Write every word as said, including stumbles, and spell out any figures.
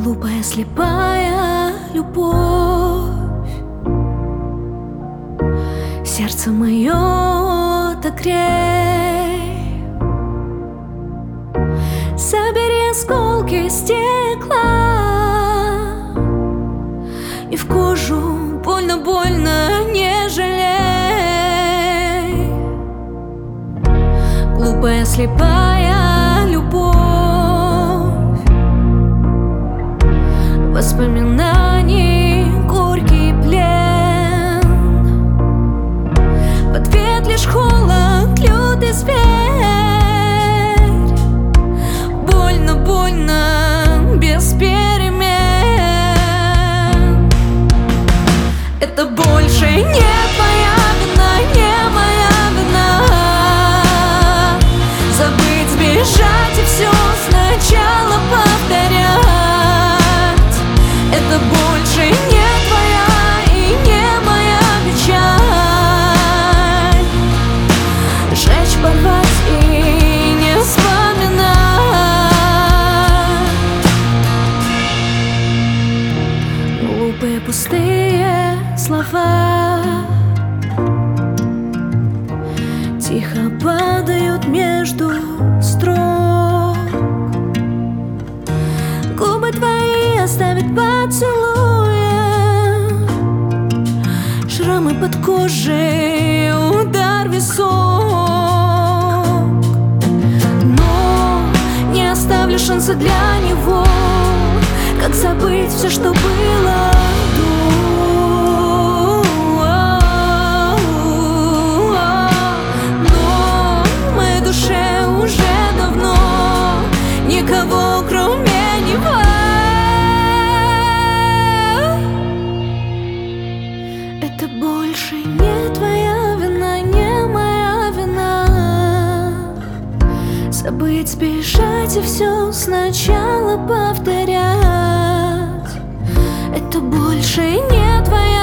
Глупая, слепая любовь, сердце мое отогрей. Собери осколки стекла и в кожу больно-больно не жалей. Глупая, слепая любовь, воспоминаний горький плен. В ответ лишь холод, лютый зверь. Больно, больно, без перемен. Это больше не твоя вина, не моя вина. Забыть, сбежать и все сначала повторять. Это больше не твоя и не моя печаль. Жечь, порвать и не вспоминать. Глупые, пустые слова тихо падают между строк. Губы твои оставят поцелуя, шрамы под кожей, удар висок. Но не оставлю шанса для него. Как забыть все, что было до? Но в моей душе уже давно никого, кроме него. Это больше не твоя вина, не моя вина. Забыть, сбежать и все сначала повторять. Это больше не твоя